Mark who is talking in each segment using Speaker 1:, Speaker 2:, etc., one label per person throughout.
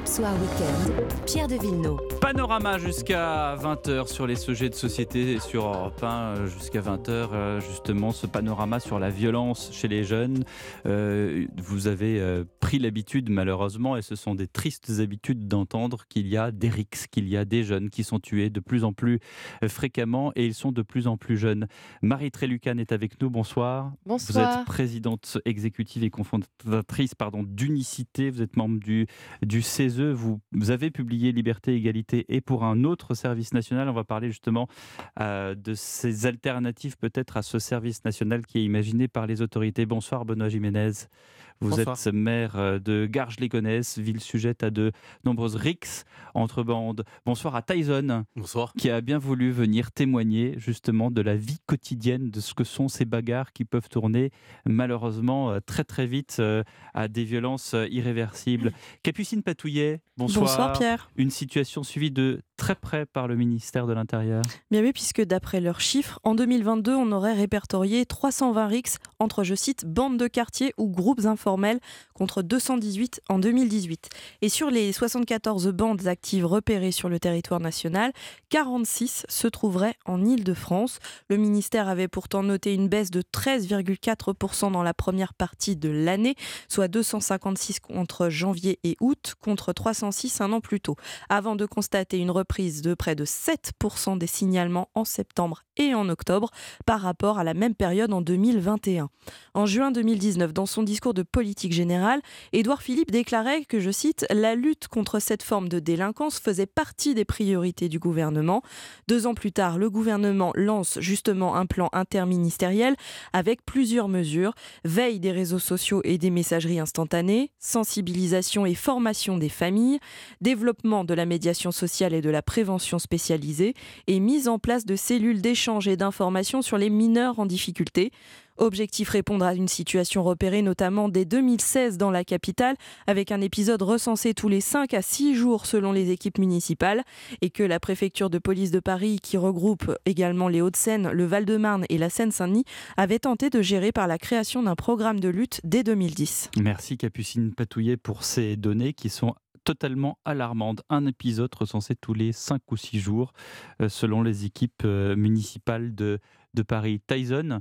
Speaker 1: Europe Soir Weekend, Pierre de Villeneuve.
Speaker 2: Panorama jusqu'à 20h sur les sujets de société sur Europe 1, jusqu'à 20h, justement, ce panorama sur la violence chez les jeunes. Vous avez pris l'habitude, malheureusement, et ce sont des tristes habitudes d'entendre qu'il y a des rixes, qu'il y a des jeunes qui sont tués de plus en plus fréquemment et ils sont de plus en plus jeunes. Marie Trélucan est avec nous, bonsoir.
Speaker 3: Bonsoir.
Speaker 2: Vous êtes présidente exécutive et cofondatrice d'Unicité, vous êtes membre du CESE, vous avez publié Liberté, Égalité et pour un autre service national. On va parler justement de ces alternatives peut-être à ce service national qui est imaginé par les autorités. Bonsoir Benoît Jiménez. Vous
Speaker 4: Bonsoir.
Speaker 2: êtes maire de Garges-les-Gonesse, ville sujette à de nombreuses rixes entre bandes. Bonsoir à Tyson.
Speaker 4: Bonsoir.
Speaker 2: Qui a bien voulu venir témoigner justement de la vie quotidienne, de ce que sont ces bagarres qui peuvent tourner malheureusement très très vite à des violences irréversibles. Capucine Patouillet, bonsoir.
Speaker 3: Bonsoir Pierre.
Speaker 2: Une situation suivie de très près par le ministère de l'Intérieur.
Speaker 3: Bien oui, puisque d'après leurs chiffres, en 2022, on aurait répertorié 320 rixes entre, je cite, bandes de quartier ou groupes informels contre 218 en 2018. Et sur les 74 bandes actives repérées sur le territoire national, 46 se trouveraient en Île-de-France. Le ministère avait pourtant noté une baisse de 13,4% dans la première partie de l'année, soit 256 entre janvier et août, contre 306 un an plus tôt, avant de constater une reprise de près de 7% des signalements en septembre et en octobre par rapport à la même période en 2021. En juin 2019, dans son discours de politique générale, Édouard Philippe déclarait que, je cite, « La lutte contre cette forme de délinquance faisait partie des priorités du gouvernement ». 2 ans plus tard, le gouvernement lance justement un plan interministériel avec plusieurs mesures: veille des réseaux sociaux et des messageries instantanées, sensibilisation et formation des familles, développement de la médiation sociale et de la prévention spécialisée et mise en place de cellules d'échange et d'information sur les mineurs en difficulté. Objectif: répondre à une situation repérée notamment dès 2016 dans la capitale, avec un épisode recensé tous les 5 à 6 jours selon les équipes municipales, et que la préfecture de police de Paris, qui regroupe également les Hauts-de-Seine, le Val-de-Marne et la Seine-Saint-Denis, avait tenté de gérer par la création d'un programme de lutte dès 2010.
Speaker 2: Merci Capucine Patouillet pour ces données qui sont totalement alarmantes. Un épisode recensé tous les 5 ou 6 jours selon les équipes municipales de Paris. Tyson,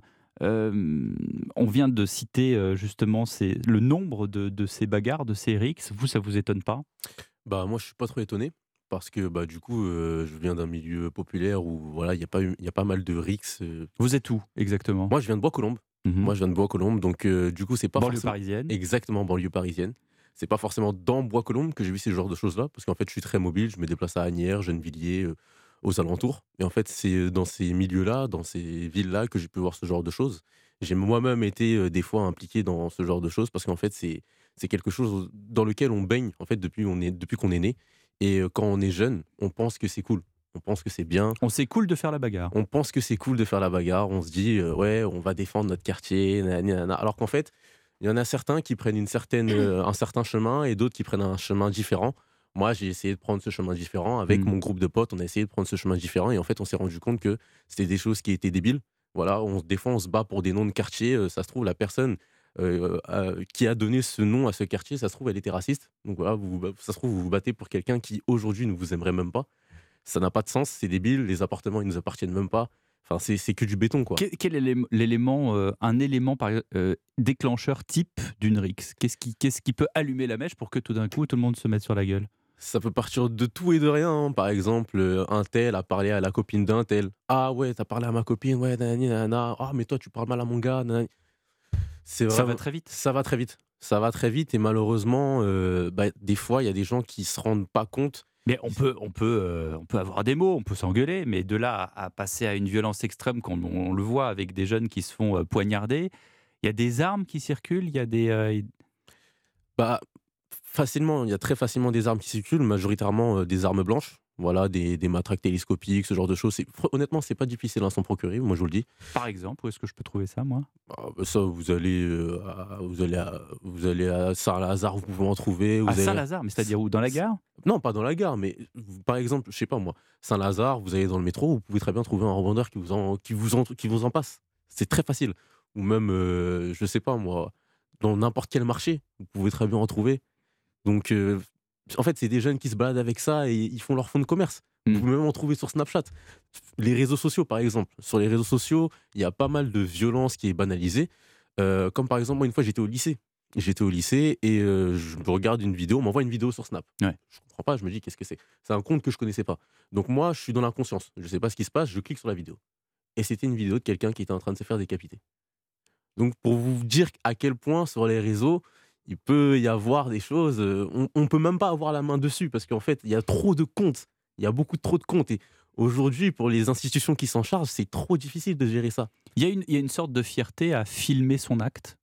Speaker 2: on vient de citer justement le nombre de ces bagarres, de ces rixes. Vous, ça vous étonne pas ?
Speaker 4: Moi, je suis pas trop étonné parce que du coup, je viens d'un milieu populaire où voilà, il y a pas mal de rixes.
Speaker 2: Vous êtes où exactement ?
Speaker 4: Moi, je viens de Bois-Colombes. Moi, je viens de Bois-Colombes, donc du coup, c'est pas
Speaker 2: banlieue
Speaker 4: forcément
Speaker 2: parisienne.
Speaker 4: Exactement, banlieue parisienne. C'est pas forcément dans Bois-Colombes que j'ai vu ce genre de choses-là, parce qu'en fait, je suis très mobile. Je me déplace à Asnières, Gennevilliers, aux alentours. Et en fait, c'est dans ces milieux-là, dans ces villes-là, que j'ai pu voir ce genre de choses. J'ai moi-même été des fois impliqué dans ce genre de choses, parce qu'en fait, c'est quelque chose dans lequel on baigne en fait depuis qu'on est né. Et quand on est jeune, on pense que c'est cool. On pense que c'est bien.
Speaker 2: C'est cool de faire la bagarre.
Speaker 4: On pense que c'est cool de faire la bagarre. On se dit, ouais, on va défendre notre quartier. Nanana. Alors qu'en fait, il y en a certains qui prennent un certain chemin et d'autres qui prennent un chemin différent. Moi, j'ai essayé de prendre ce chemin différent. Avec mon groupe de potes, on a essayé de prendre ce chemin différent. Et en fait, on s'est rendu compte que c'était des choses qui étaient débiles. Voilà, des fois, on se bat pour des noms de quartier. Ça se trouve, la personne qui a donné ce nom à ce quartier, ça se trouve, elle était raciste. Donc voilà, ça se trouve, vous vous battez pour quelqu'un qui, aujourd'hui, ne vous aimerait même pas. Ça n'a pas de sens, c'est débile. Les appartements, ils ne nous appartiennent même pas. Enfin, c'est que du béton, quoi.
Speaker 2: Quel est un élément déclencheur type d'une rixe ? Qu'est-ce qui peut allumer la mèche pour que tout d'un coup, tout le monde se mette sur la gueule ?
Speaker 4: Ça peut partir de tout et de rien. Hein. Par exemple, un tel a parlé à la copine d'un tel. Ah ouais, t'as parlé à ma copine, ouais, nanani, nanana. Ah, mais toi, tu parles mal à mon gars. Nanani.
Speaker 2: Ça va très vite.
Speaker 4: Ça va très vite. Ça va très vite et malheureusement, des fois, il y a des gens qui se rendent pas compte.
Speaker 2: Mais on peut avoir des mots, on peut s'engueuler, mais de là à passer à une violence extrême, comme on le voit avec des jeunes qui se font poignarder, il y a des armes qui circulent, il y a des...
Speaker 4: Facilement, il y a très facilement des armes qui circulent, majoritairement des armes blanches. Voilà, des matraques télescopiques, ce genre de choses. Honnêtement, c'est pas difficile à s'en procurer, moi je vous le dis.
Speaker 2: Par exemple, où est-ce que je peux trouver ça, moi ?
Speaker 4: Ça, vous allez à Saint-Lazare, vous pouvez en trouver.
Speaker 2: À Saint-Lazare, mais c'est-à-dire où ? Dans la gare ?
Speaker 4: Non, pas dans la gare, mais par exemple, je sais pas moi, Saint-Lazare, vous allez dans le métro, vous pouvez très bien trouver un revendeur qui vous en passe. C'est très facile. Ou même, je sais pas moi, dans n'importe quel marché, vous pouvez très bien en trouver. Donc, En fait, c'est des jeunes qui se baladent avec ça et ils font leur fonds de commerce. Vous pouvez même en trouver sur Snapchat. Les réseaux sociaux, par exemple. Sur les réseaux sociaux, il y a pas mal de violence qui est banalisée. Comme par exemple, moi, une fois, j'étais au lycée. J'étais au lycée et je regarde une vidéo, on m'envoie une vidéo sur Snap.
Speaker 2: Ouais.
Speaker 4: Je comprends pas, je me dis, qu'est-ce que c'est? C'est un compte que je connaissais pas. Donc moi, je suis dans l'inconscience. Je sais pas ce qui se passe, je clique sur la vidéo. Et c'était une vidéo de quelqu'un qui était en train de se faire décapiter. Donc pour vous dire à quel point sur les réseaux, il peut y avoir des choses, on peut même pas avoir la main dessus parce qu'en fait, il y a trop de comptes. Il y a trop de comptes. Et aujourd'hui, pour les institutions qui s'en chargent, c'est trop difficile de gérer ça.
Speaker 2: Il y a une sorte de fierté à filmer son acte.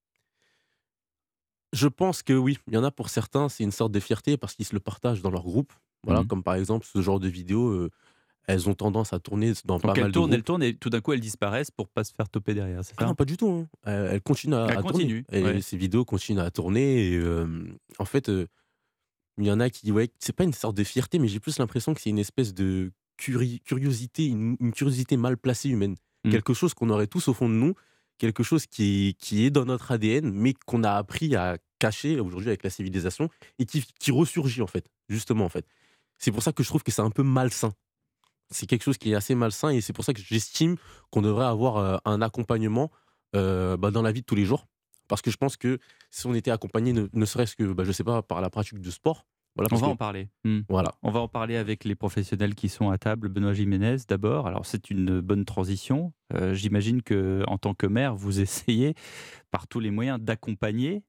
Speaker 4: Je pense que oui, il y en a pour certains, c'est une sorte de fierté parce qu'ils se le partagent dans leur groupe. Voilà, comme par exemple ce genre de vidéos, elles ont tendance à tourner dans
Speaker 2: Donc
Speaker 4: pas mal de groupes.
Speaker 2: elles tournent et tout d'un coup elles disparaissent pour pas se faire toper derrière, c'est
Speaker 4: Ah
Speaker 2: ça?
Speaker 4: non, pas du tout, hein. Elles continuent à
Speaker 2: Elles
Speaker 4: tourner.
Speaker 2: continuent,
Speaker 4: Et
Speaker 2: ouais.
Speaker 4: ces vidéos continuent à tourner et en fait, il y en a qui ouais, c'est pas une sorte de fierté, mais j'ai plus l'impression que c'est une espèce de curiosité, une curiosité mal placée humaine.
Speaker 2: Mmh.
Speaker 4: Quelque chose qu'on aurait tous au fond de nous, quelque chose qui est dans notre ADN, mais qu'on a appris à cacher aujourd'hui avec la civilisation et qui ressurgit en fait, justement en fait. C'est pour ça que je trouve que c'est un peu malsain. C'est quelque chose qui est assez malsain et c'est pour ça que j'estime qu'on devrait avoir un accompagnement dans la vie de tous les jours. Parce que je pense que si on était accompagné, ne serait-ce que, je sais pas, par la pratique de sport, voilà,
Speaker 2: On
Speaker 4: parce
Speaker 2: va
Speaker 4: que,
Speaker 2: en parler.
Speaker 4: voilà.
Speaker 2: On va en parler avec les professionnels qui sont à table. Benoît Jiménez, d'abord. Alors, c'est une bonne transition. J'imagine que, en tant que maire, vous essayez par tous les moyens d'accompagner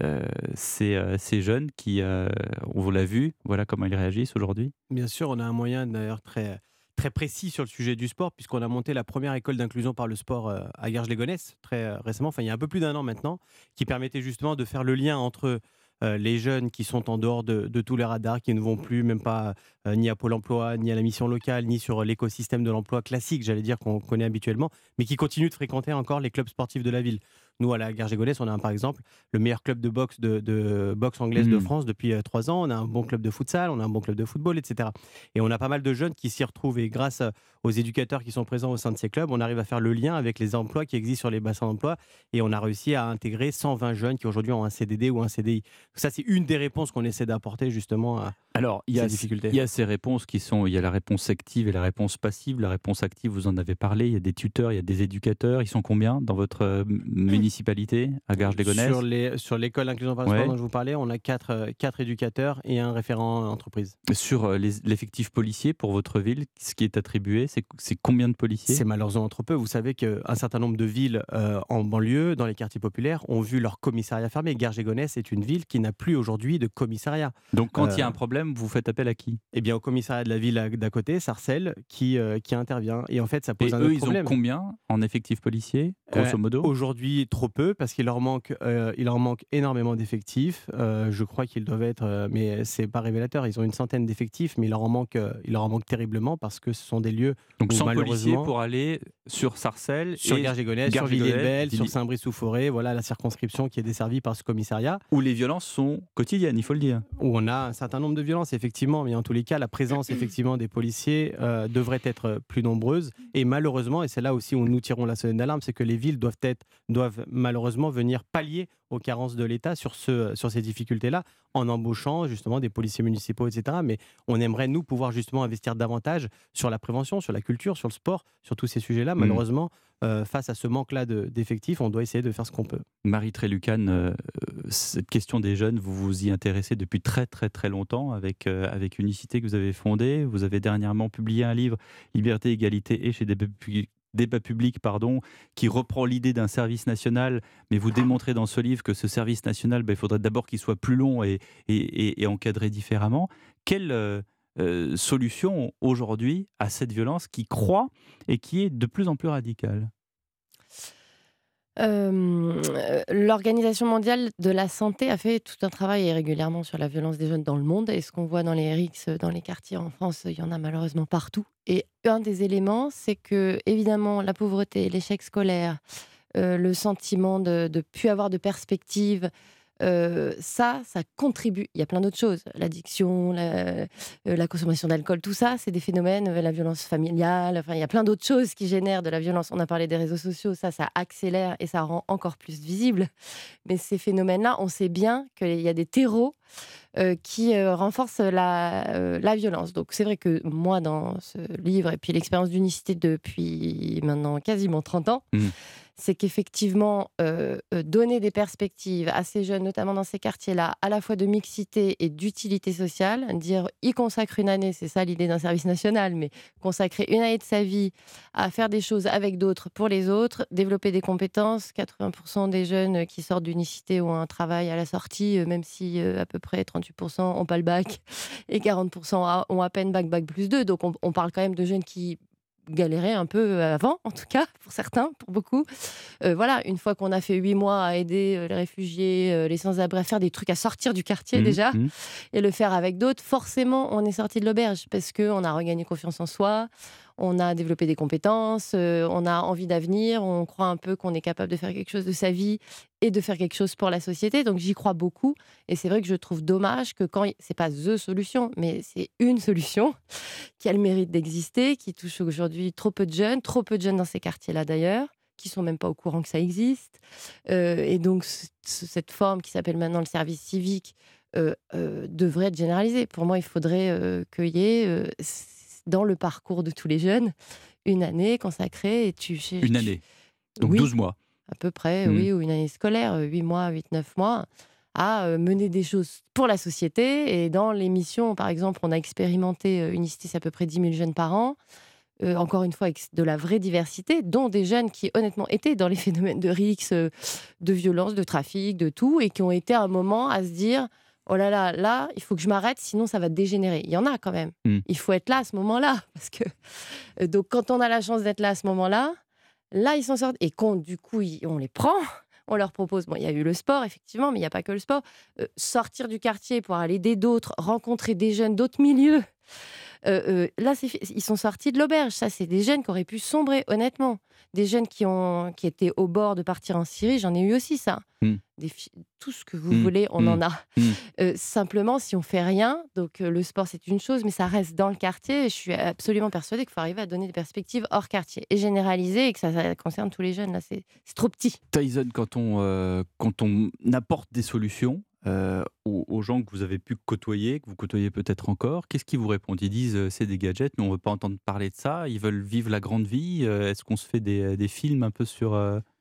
Speaker 2: ces jeunes qui, on vous l'a vu, voilà comment ils réagissent aujourd'hui.
Speaker 5: Bien sûr, on a un moyen d'ailleurs très précis sur le sujet du sport, puisqu'on a monté la première école d'inclusion par le sport à Garges-les-Gonesse très récemment, enfin il y a un peu plus d'1 an maintenant, qui permettait justement de faire le lien entre les jeunes qui sont en dehors de tous les radars, qui ne vont plus même pas ni à Pôle emploi, ni à la mission locale, ni sur l'écosystème de l'emploi classique, j'allais dire, qu'on connaît habituellement, mais qui continuent de fréquenter encore les clubs sportifs de la ville. Nous, à la Garges-les-Gonesse, on a par exemple le meilleur club de boxe, de boxe anglaise de France depuis 3 ans. On a un bon club de futsal, on a un bon club de football, etc. Et on a pas mal de jeunes qui s'y retrouvent. Et grâce aux éducateurs qui sont présents au sein de ces clubs, on arrive à faire le lien avec les emplois qui existent sur les bassins d'emploi. Et on a réussi à intégrer 120 jeunes qui aujourd'hui ont un CDD ou un CDI. Ça, c'est une des réponses qu'on essaie d'apporter justement à
Speaker 2: Alors, il y
Speaker 5: ces
Speaker 2: a
Speaker 5: difficultés.
Speaker 2: il y a ces réponses qui sont, il y a la réponse active et la réponse passive. La réponse active, vous en avez parlé, il y a des tuteurs, il y a des éducateurs. Ils sont combien dans votre municipalité à Garges-les-Gonesse?
Speaker 5: Sur l'école d'inclusion par le sport dont je vous parlais, on a 4 éducateurs et un référent entreprise.
Speaker 2: Sur l'effectif policier pour votre ville, ce qui est attribué, c'est combien de policiers?
Speaker 5: C'est malheureusement trop peu. Vous savez qu'un certain nombre de villes en banlieue, dans les quartiers populaires, ont vu leur commissariat fermé. Garges-les-Gonesse est une ville qui n'a plus aujourd'hui de commissariat.
Speaker 2: Donc quand il y a un problème, vous faites appel à qui?
Speaker 5: Eh bien, au commissariat de la ville d'à côté, Sarcelles, qui intervient. Et en fait, ça pose
Speaker 2: Et
Speaker 5: un
Speaker 2: eux,
Speaker 5: autre
Speaker 2: ils
Speaker 5: problème.
Speaker 2: ont combien en effectif policier, grosso modo?
Speaker 5: Aujourd'hui, trop peu, parce qu'il leur manque énormément d'effectifs. Je crois qu'ils doivent être, mais c'est pas révélateur, ils ont une centaine d'effectifs, mais il leur en manque terriblement, parce que ce sont des lieux
Speaker 2: Donc
Speaker 5: où
Speaker 2: 100 policiers
Speaker 5: malheureusement...
Speaker 2: pour aller sur Sarcelles
Speaker 5: Sur
Speaker 2: et
Speaker 5: Garges-les-Gonesse, sur
Speaker 2: Garges-les-Gonesse,
Speaker 5: Villiers-le-Bel, sur Saint-Brice-sous-Forêt, voilà la circonscription qui est desservie par ce commissariat.
Speaker 2: où les violences sont quotidiennes, il faut le dire.
Speaker 5: Où on a un certain nombre de violences, effectivement, mais en tous les cas, la présence effectivement des policiers devrait être plus nombreuse. Et malheureusement, et c'est là aussi où nous tirons la sonnette d'alarme, c'est que les villes doivent malheureusement venir pallier aux carences de l'État sur ces difficultés-là, en embauchant justement des policiers municipaux, etc. Mais on aimerait, nous, pouvoir justement investir davantage sur la prévention, sur la culture, sur le sport, sur tous ces sujets-là. Malheureusement, face à ce manque-là d'effectifs, on doit essayer de faire ce qu'on peut.
Speaker 2: Marie Trélucan, cette question des jeunes, vous vous y intéressez depuis très très très longtemps avec Unicité que vous avez fondée. Vous avez dernièrement publié un livre, Liberté, Égalité et chez Débat public, qui reprend l'idée d'un service national, mais vous démontrez dans ce livre que ce service national, il faudrait d'abord qu'il soit plus long et encadré différemment. Quelle solution aujourd'hui à cette violence qui croît et qui est de plus en plus radicale?
Speaker 6: L'Organisation mondiale de la santé a fait tout un travail régulièrement sur la violence des jeunes dans le monde. Et ce qu'on voit dans les RICS, dans les quartiers en France, il y en a malheureusement partout. Et un des éléments, c'est que, évidemment, la pauvreté, l'échec scolaire, le sentiment de ne plus avoir de perspective, ça contribue. Il y a plein d'autres choses. L'addiction, la consommation d'alcool, tout ça, c'est des phénomènes, la violence familiale, enfin, il y a plein d'autres choses qui génèrent de la violence. On a parlé des réseaux sociaux, ça accélère et ça rend encore plus visible. Mais ces phénomènes-là, on sait bien qu'il y a des terreaux qui renforcent la violence. Donc c'est vrai que moi, dans ce livre, et puis l'expérience d'unicité depuis maintenant quasiment 30 ans, c'est qu'effectivement, donner des perspectives à ces jeunes, notamment dans ces quartiers-là, à la fois de mixité et d'utilité sociale, dire y consacre une année, c'est ça l'idée d'un service national, mais consacrer une année de sa vie à faire des choses avec d'autres, pour les autres, développer des compétences. 80% des jeunes qui sortent d'unicité ont un travail à la sortie, même si à peu près 38% n'ont pas le bac et 40% ont à peine bac plus 2. Donc on parle quand même de jeunes qui galérer un peu avant, en tout cas, pour certains, pour beaucoup. Voilà, une fois qu'on a fait 8 mois à aider les réfugiés, les sans-abri, à faire des trucs, à sortir du quartier déjà, et le faire avec d'autres, forcément, on est sorti de l'auberge parce qu'on a regagné confiance en soi, on a développé des compétences, on a envie d'avenir, on croit un peu qu'on est capable de faire quelque chose de sa vie et de faire quelque chose pour la société. Donc j'y crois beaucoup. Et c'est vrai que je trouve dommage que c'est pas the solution, mais c'est une solution qui a le mérite d'exister, qui touche aujourd'hui trop peu de jeunes dans ces quartiers-là d'ailleurs, qui sont même pas au courant que ça existe. Et donc cette forme qui s'appelle maintenant le service civique devrait être généralisée. Pour moi, il faudrait qu'il y ait dans le parcours de tous les jeunes une année consacrée.
Speaker 2: Une année, donc
Speaker 6: oui,
Speaker 2: 12 mois.
Speaker 6: À peu près, oui, ou une année scolaire, 8 mois, 8-9 mois, à mener des choses pour la société. Et dans les missions, par exemple, on a expérimenté Unicité, c'est à peu près 10 000 jeunes par an. Encore une fois, avec de la vraie diversité, dont des jeunes qui, honnêtement, étaient dans les phénomènes de risque, de violence, de trafic, de tout, et qui ont été à un moment à se dire « Oh là là, là, il faut que je m'arrête, sinon ça va dégénérer. » Il y en a quand même. Il faut être là à ce moment-là. Parce que... Donc, quand on a la chance d'être là à ce moment-là, là, ils s'en sortent. Et quand, du coup, on les prend, on leur propose... Bon, il y a eu le sport, effectivement, mais il n'y a pas que le sport. Sortir du quartier pour aller aider d'autres, rencontrer des jeunes d'autres milieux. Là, ils sont sortis de l'auberge. Ça, c'est des jeunes qui auraient pu sombrer, honnêtement. Des jeunes qui étaient au bord de partir en Syrie, j'en ai eu aussi, ça. Tout ce que vous voulez, on en a. Simplement, si on fait rien, donc le sport, c'est une chose, mais ça reste dans le quartier. Je suis absolument persuadée qu'il faut arriver à donner des perspectives hors quartier et généraliser, et que ça concerne tous les jeunes. Là, c'est trop petit.
Speaker 2: Tyson, quand on apporte des solutions aux gens que vous avez pu côtoyer, que vous côtoyez peut-être encore, qu'est-ce qu'ils vous répondent? Ils disent c'est des gadgets, nous on ne veut pas entendre parler de ça, ils veulent vivre la grande vie. Est-ce qu'on se fait des films un peu sur...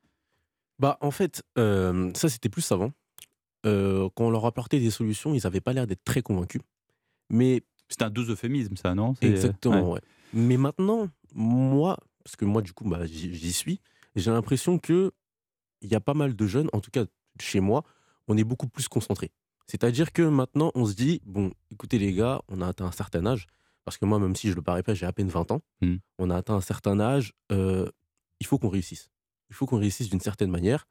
Speaker 4: Bah, en fait, ça c'était plus avant. Quand on leur apportait des solutions, ils n'avaient pas l'air d'être très convaincus. Mais
Speaker 2: c'est un doux euphémisme, ça, non?
Speaker 4: Exactement, ouais. Mais maintenant, moi, parce que moi, du coup, bah, j'y suis, j'ai l'impression qu'il y a pas mal de jeunes, en tout cas chez moi, on est beaucoup plus concentrés. C'est-à-dire que maintenant, on se dit, bon, écoutez les gars, on a atteint un certain âge, parce que moi, même si je le parais pas, j'ai à peine 20 ans, on a atteint un certain âge, il faut qu'on réussisse. Il faut qu'on réussisse d'une certaine manière.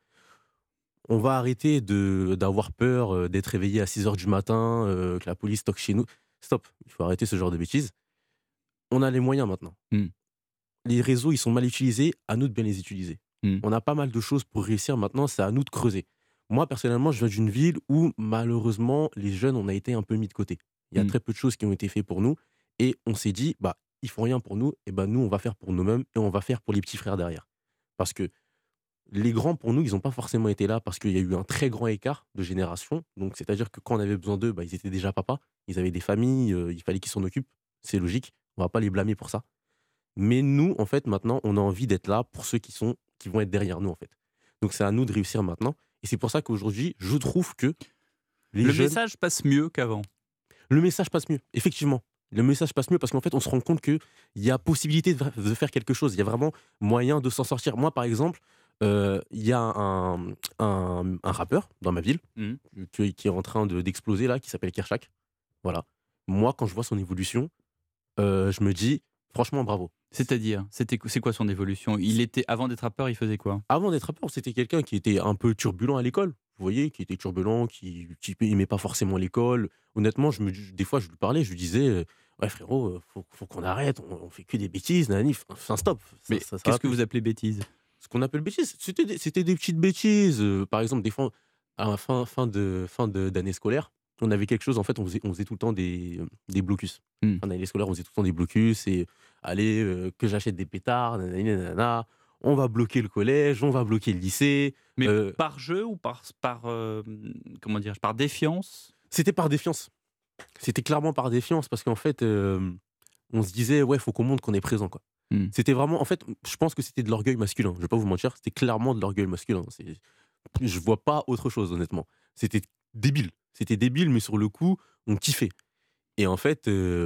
Speaker 4: On va arrêter d'avoir peur d'être réveillé à 6 h du matin, que la police toque chez nous. Stop, il faut arrêter ce genre de bêtises. On a les moyens maintenant. Les réseaux, ils sont mal utilisés, à nous de bien les utiliser. On a pas mal de choses pour réussir maintenant, c'est à nous de creuser. Moi, personnellement, je viens d'une ville où, malheureusement, les jeunes, on a été un peu mis de côté. Il y a très peu de choses qui ont été faites pour nous. Et on s'est dit, bah, ils font rien pour nous, et bah, nous, on va faire pour nous-mêmes, et on va faire pour les petits frères derrière. Parce que les grands, pour nous, ils n'ont pas forcément été là, parce qu'il y a eu un très grand écart de génération. Donc, c'est-à-dire que quand on avait besoin d'eux, bah, ils étaient déjà papas. Ils avaient des familles, il fallait qu'ils s'en occupent. C'est logique. On va pas les blâmer pour ça. Mais nous, en fait, maintenant, on a envie d'être là pour ceux qui vont être derrière nous, en fait. Donc, c'est à nous de réussir maintenant. Et c'est pour ça qu'aujourd'hui, je trouve que
Speaker 2: le message passe mieux qu'avant.
Speaker 4: Le message passe mieux, effectivement. Le message passe mieux parce qu'en fait, on se rend compte qu'il y a possibilité de faire quelque chose. Il y a vraiment moyen de s'en sortir. Moi, par exemple, il y a un rappeur dans ma ville qui est en train d'exploser, là, qui s'appelle Kershak. Voilà. Moi, quand je vois son évolution, je me dis, franchement, bravo.
Speaker 2: C'est-à-dire, c'est quoi son évolution? Avant d'être rappeur, il faisait quoi?
Speaker 4: Avant d'être rappeur, c'était quelqu'un qui était un peu turbulent à l'école. Vous voyez, qui était turbulent, qui n'aimait pas forcément l'école. Honnêtement, des fois, je lui parlais, je lui disais, ouais frérot, faut qu'on arrête, on fait que des bêtises, nanif. Enfin, stop.
Speaker 2: Mais qu'est-ce que vous appelez bêtises?
Speaker 4: Ce qu'on appelle bêtises, c'était des petites bêtises. Par exemple, des fois, à la fin d'année scolaire, on avait quelque chose, en fait, on faisait tout le temps des blocus. Fin d'année scolaire, on faisait tout le temps des blocus et allez, que j'achète des pétards, nanana, on va bloquer le collège, on va bloquer le lycée.
Speaker 2: Mais par jeu ou par défiance?
Speaker 4: C'était par défiance. C'était clairement par défiance parce qu'en fait, on se disait: «Ouais, faut qu'on montre qu'on est présent, quoi». C'était vraiment en fait, je pense que c'était de l'orgueil masculin. Je vais pas vous mentir, c'était clairement de l'orgueil masculin. Je vois pas autre chose, honnêtement. C'était débile. C'était débile, mais sur le coup, on kiffait. Et en fait,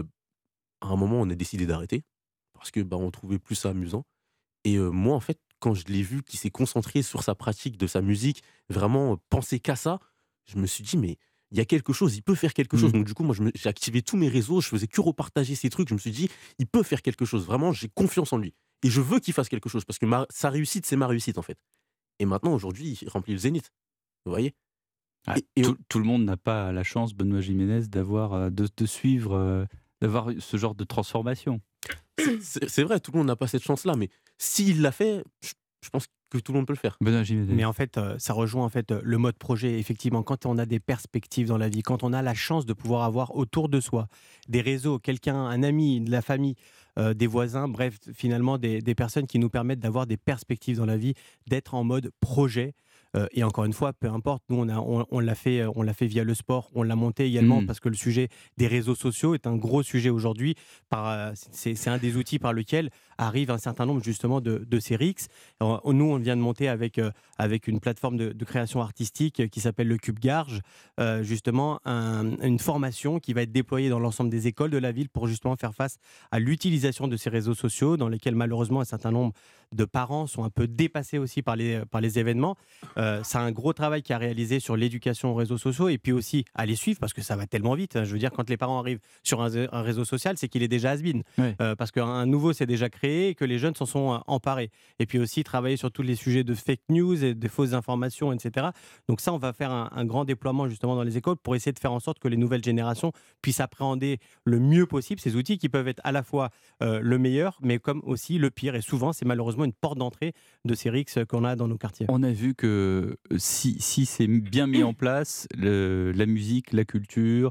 Speaker 4: à un moment, on a décidé d'arrêter parce que, bah, on trouvait plus ça amusant. Et moi, en fait, quand je l'ai vu qui s'est concentré sur sa pratique de sa musique, vraiment, penser qu'à ça, je me suis dit: «Mais il y a quelque chose, il peut faire quelque chose».
Speaker 2: Mmh.
Speaker 4: Donc du coup, moi, j'ai activé tous mes réseaux, je faisais que repartager ces trucs. Je me suis dit: «Il peut faire quelque chose». Vraiment, j'ai confiance en lui et je veux qu'il fasse quelque chose parce que sa réussite, c'est ma réussite, en fait. Et maintenant, aujourd'hui, il remplit le Zénith. Vous voyez?
Speaker 2: Ah,
Speaker 4: Et
Speaker 2: tout le monde n'a pas la chance, Benoît Jiménez, d'avoir, de suivre, d'avoir ce genre de transformation.
Speaker 4: c'est vrai, tout le monde n'a pas cette chance-là, mais s'il l'a fait, je pense que tout le monde peut le faire.
Speaker 2: Benoît Jiménez.
Speaker 5: Mais en fait, ça rejoint en fait le mode projet. Effectivement, quand on a des perspectives dans la vie, quand on a la chance de pouvoir avoir autour de soi des réseaux, quelqu'un, un ami, de la famille, des voisins, bref, finalement des personnes qui nous permettent d'avoir des perspectives dans la vie, d'être en mode projet. Et encore une fois, peu importe, nous on l'a fait via le sport, on l'a monté également parce que le sujet des réseaux sociaux est un gros sujet aujourd'hui. C'est un des outils par lequel arrive un certain nombre justement de ces RICS. Nous, on vient de monter avec une plateforme de création artistique qui s'appelle le Cube Garge, justement une formation qui va être déployée dans l'ensemble des écoles de la ville pour justement faire face à l'utilisation de ces réseaux sociaux dans lesquels malheureusement un certain nombre de parents sont un peu dépassés aussi par les événements. C'est un gros travail qui a réalisé sur l'éducation aux réseaux sociaux et puis aussi à les suivre parce que ça va tellement vite. Je veux dire, quand les parents arrivent sur un réseau social, c'est qu'il est déjà has-been.
Speaker 2: Ouais.
Speaker 5: Parce qu'un nouveau s'est déjà créé et que les jeunes s'en sont emparés. Et puis aussi travailler sur tous les sujets de fake news et des fausses informations, etc. Donc ça, on va faire un grand déploiement justement dans les écoles pour essayer de faire en sorte que les nouvelles générations puissent appréhender le mieux possible ces outils qui peuvent être à la fois le meilleur, mais comme aussi le pire. Et souvent, c'est malheureusement une porte d'entrée de ces RICS qu'on a dans nos quartiers.
Speaker 2: On a vu que si c'est bien mis en place, la musique, la culture,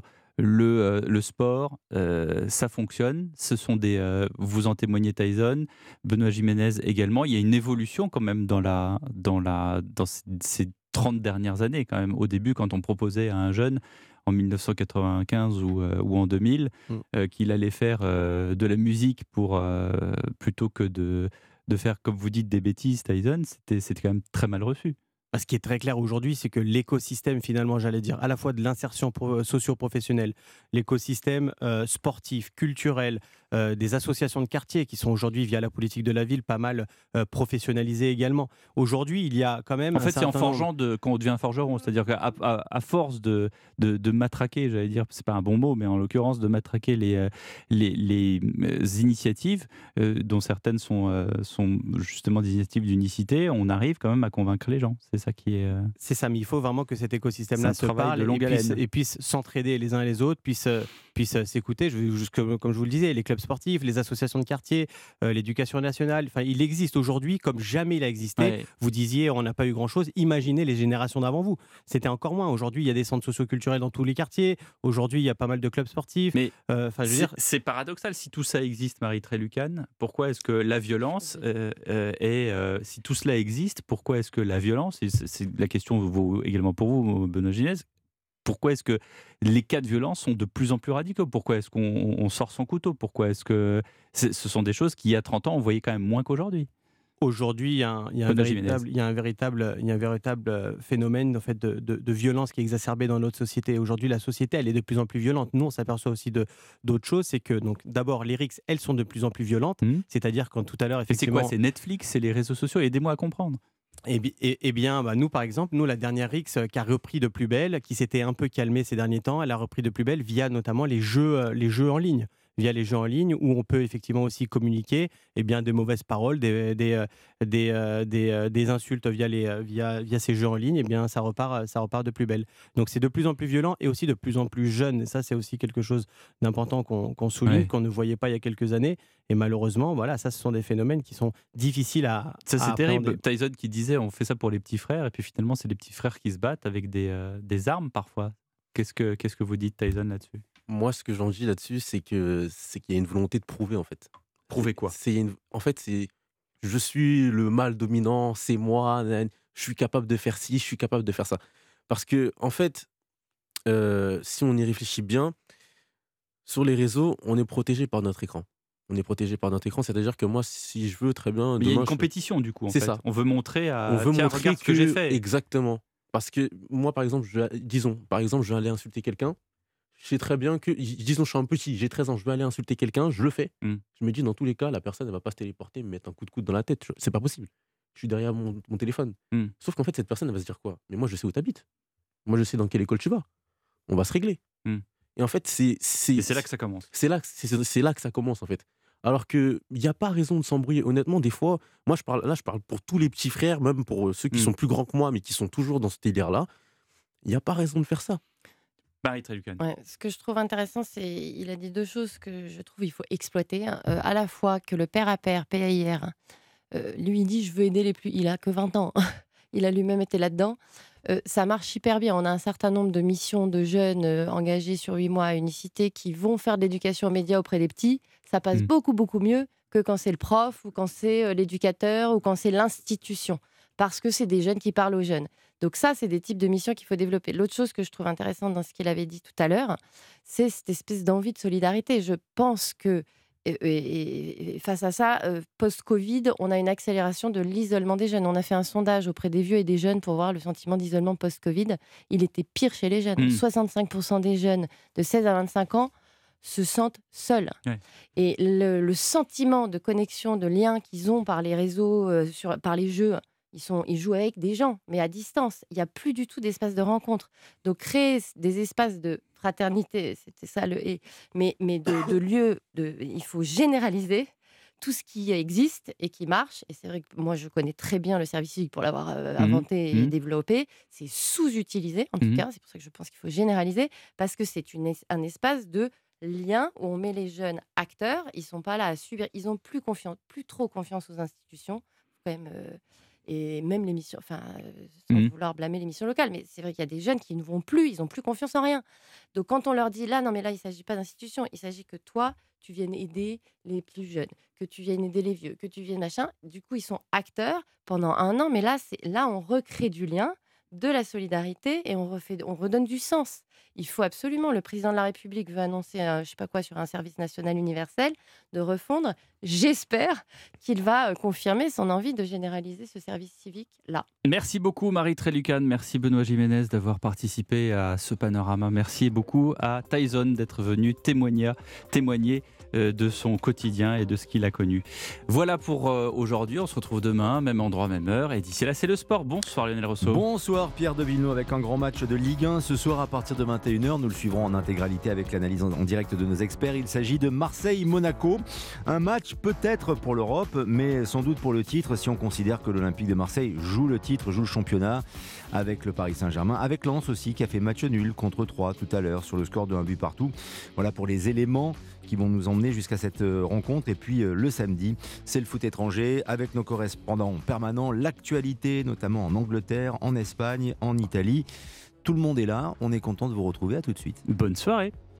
Speaker 2: le sport, ça fonctionne. Ce sont vous en témoignez, Tyson, Benoît Jiménez également. Il y a une évolution quand même dans ces 30 dernières années quand même. Au début, quand on proposait à un jeune en 1995 ou en 2000 qu'il allait faire de la musique plutôt que de faire, comme vous dites, des bêtises, Tyson, c'était quand même très mal reçu.
Speaker 5: Ce qui est très clair aujourd'hui, c'est que l'écosystème, finalement, j'allais dire, à la fois de l'insertion socio-professionnelle, l'écosystème sportif, culturel, des associations de quartier qui sont aujourd'hui, via la politique de la ville, pas mal professionnalisées également. Aujourd'hui, il y a quand même.
Speaker 2: En fait, c'est en forgeant qu'on devient forgeron. C'est-à-dire qu'à force de matraquer, j'allais dire, c'est pas un bon mot, mais en l'occurrence, de matraquer les initiatives, dont certaines sont justement des initiatives d'unicité, on arrive quand même à convaincre les gens. C'est ça qui est.
Speaker 5: C'est ça, mais il faut vraiment que cet écosystème-là se parle et puisse s'entraider les uns et les autres, puisse s'écouter. Comme je vous le disais, les clubs sportifs, les associations de quartier, l'éducation nationale, il existe aujourd'hui comme jamais il a existé.
Speaker 2: Ouais.
Speaker 5: Vous disiez, on n'a pas eu grand-chose. Imaginez les générations d'avant vous. C'était encore moins. Aujourd'hui, il y a des centres socioculturels dans tous les quartiers. Aujourd'hui, il y a pas mal de clubs sportifs.
Speaker 2: Mais
Speaker 5: c'est
Speaker 2: paradoxal. Si tout ça existe, Marie Trélucane, pourquoi est-ce que la violence si tout cela existe, pourquoi est-ce que la violence, et c'est la question vaut également pour vous, Benoît Ginès, pourquoi est-ce que les cas de violence sont de plus en plus radicaux? Pourquoi est-ce qu'on sort son couteau? Pourquoi est-ce que ce sont des choses qui, il y a 30 ans, on voyait quand même moins qu'aujourd'hui?
Speaker 5: Aujourd'hui, il y a un véritable phénomène en fait, de violence qui est exacerbé dans notre société. Aujourd'hui, la société, elle est de plus en plus violente. Nous, on s'aperçoit aussi d'autres choses. C'est que, donc, d'abord, les RICS, elles sont de plus en plus violentes. C'est-à-dire, quand tout à l'heure, effectivement...
Speaker 2: Et c'est quoi? C'est Netflix, c'est les réseaux sociaux? Aidez-moi à comprendre.
Speaker 5: Eh bien, nous, par exemple, la dernière RICS qui a repris de plus belle, qui s'était un peu calmée ces derniers temps, elle a repris de plus belle via notamment les jeux en ligne. Via les jeux en ligne où on peut effectivement aussi communiquer des mauvaises paroles, des insultes via ces jeux en ligne, ça repart de plus belle. Donc c'est de plus en plus violent et aussi de plus en plus jeune. Et ça, c'est aussi quelque chose d'important qu'on souligne, qu'on ne voyait pas il y a quelques années. Et malheureusement, voilà, ça, ce sont des phénomènes qui sont difficiles à
Speaker 2: Ça, c'est terrible.
Speaker 5: appréhender.
Speaker 2: Tyson qui disait, on fait ça pour les petits frères, et puis finalement, c'est les petits frères qui se battent avec des armes parfois. Qu'est-ce que vous dites, Tyson, là-dessus?
Speaker 4: Moi, ce que j'en dis là-dessus, c'est qu'il y a une volonté de prouver, en fait.
Speaker 2: Prouver quoi?
Speaker 4: En fait, c'est je suis le mâle dominant, c'est moi, je suis capable de faire ci, je suis capable de faire ça. Parce que, en fait, si on y réfléchit bien, sur les réseaux, on est protégé par notre écran. On est protégé par notre écran, c'est-à-dire que moi, si je veux très bien,
Speaker 2: Mais il y a
Speaker 4: demain,
Speaker 2: une compétition du coup. En
Speaker 4: C'est
Speaker 2: fait.
Speaker 4: ça.
Speaker 2: On veut montrer
Speaker 4: on veut
Speaker 2: tiens,
Speaker 4: montrer
Speaker 2: regarde ce que j'ai fait.
Speaker 4: exactement. Parce que moi, par exemple, je vais aller insulter quelqu'un. Je sais très bien que, disons, je suis un petit, j'ai 13 ans, je vais aller insulter quelqu'un, je le fais.
Speaker 2: Mm.
Speaker 4: Je me dis, dans tous les cas, la personne, elle va pas se téléporter, me mettre un coup de coude dans la tête. C'est pas possible. Je suis derrière mon téléphone.
Speaker 2: Mm.
Speaker 4: Sauf qu'en fait, cette personne, elle va se dire quoi? Mais moi, je sais où tu habites. Moi, je sais dans quelle école tu vas. On va se régler.
Speaker 2: Mm.
Speaker 4: Et en fait,
Speaker 2: Et c'est là que ça commence.
Speaker 4: c'est là que ça commence, en fait. Alors qu'il n'y a pas raison de s'embrouiller. Honnêtement, des fois, moi, je parle pour tous les petits frères, même pour ceux qui
Speaker 2: Mm.
Speaker 4: sont plus grands que moi, mais qui sont toujours dans ce délire-là. Il n'y a pas raison de faire ça.
Speaker 2: Marie Trélucan.
Speaker 6: Ouais, ce que je trouve intéressant, il a dit deux choses que je trouve il faut exploiter. À la fois que le père à père, PAIR, lui dit je veux aider les plus. Il a que 20 ans. Il a lui-même été là-dedans. Ça marche hyper bien. On a un certain nombre de missions de jeunes engagés sur 8 mois à Unicité qui vont faire de l'éducation aux médias auprès des petits. Ça passe beaucoup, beaucoup mieux que quand c'est le prof ou quand c'est l'éducateur ou quand c'est l'institution. Parce que c'est des jeunes qui parlent aux jeunes. Donc ça, c'est des types de missions qu'il faut développer. L'autre chose que je trouve intéressante dans ce qu'il avait dit tout à l'heure, c'est cette espèce d'envie de solidarité. Je pense que et face à ça, post-Covid, on a une accélération de l'isolement des jeunes. On a fait un sondage auprès des vieux et des jeunes pour voir le sentiment d'isolement post-Covid. Il était pire chez les jeunes. 65% des jeunes de 16 à 25 ans se sentent seuls.
Speaker 2: Ouais.
Speaker 6: Et le sentiment de connexion, de lien qu'ils ont par les réseaux, par les jeux, ils jouent avec des gens, mais à distance. Il n'y a plus du tout d'espace de rencontre. Donc, créer des espaces de fraternité, c'était ça mais de lieux, il faut généraliser tout ce qui existe et qui marche. Et c'est vrai que moi, je connais très bien le service civique pour l'avoir inventé et développé. C'est sous-utilisé, en tout cas. C'est pour ça que je pense qu'il faut généraliser, parce que c'est un espace de lien où on met les jeunes acteurs. Ils ne sont pas là à subir. Ils n'ont plus trop confiance aux institutions. Quand même... et même les missions, sans vouloir blâmer les missions locales, mais c'est vrai qu'il y a des jeunes qui ne vont plus, ils n'ont plus confiance en rien. Donc quand on leur dit là, non mais là, il ne s'agit pas d'institution, il s'agit que toi, tu viennes aider les plus jeunes, que tu viennes aider les vieux, que tu viennes machin. Du coup, ils sont acteurs pendant 1 an, mais là, on recrée du lien, de la solidarité et on redonne du sens. Il faut absolument, le président de la République veut annoncer, je sais pas quoi, sur un service national universel, de refondre. J'espère qu'il va confirmer son envie de généraliser ce service civique-là.
Speaker 2: Merci beaucoup Marie Trélucan, merci Benoît Jiménez d'avoir participé à ce panorama. Merci beaucoup à Tyson d'être venu témoigner de son quotidien et de ce qu'il a connu. Voilà pour aujourd'hui, on se retrouve demain, même endroit, même heure. Et d'ici là, c'est le sport. Bonsoir Lionel Rousseau.
Speaker 7: Bonsoir Pierre de Villeneuve avec un grand match de Ligue 1 ce soir à partir de 21h. Nous le suivrons en intégralité avec l'analyse en direct de nos experts. Il s'agit de Marseille-Monaco. Un match peut-être pour l'Europe, mais sans doute pour le titre si on considère que l'Olympique de Marseille joue le titre, joue le championnat avec le Paris Saint-Germain, avec Lens aussi qui a fait match nul contre 3 tout à l'heure sur le score de 1 but partout. Voilà pour les éléments qui vont nous emmener jusqu'à cette rencontre. Et puis le samedi, c'est le foot étranger avec nos correspondants permanents, l'actualité notamment en Angleterre, en Espagne, en Italie. Tout le monde est là, on est content de vous retrouver, à tout de suite.
Speaker 2: Bonne soirée.